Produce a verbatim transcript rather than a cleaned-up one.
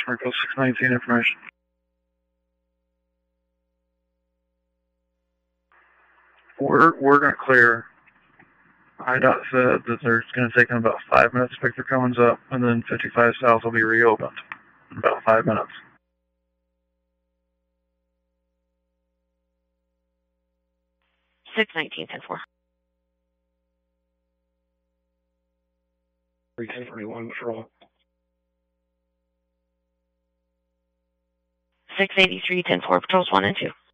Sprinkle six nineteen information. We're, we're going to clear. I D O T said that there's going to take them about five minutes to pick their cones up, and then fifty-five South will be reopened in about five minutes. six nineteen, ten four. three ten twenty-one patrol. six eighty-three, ten four, patrols one and two.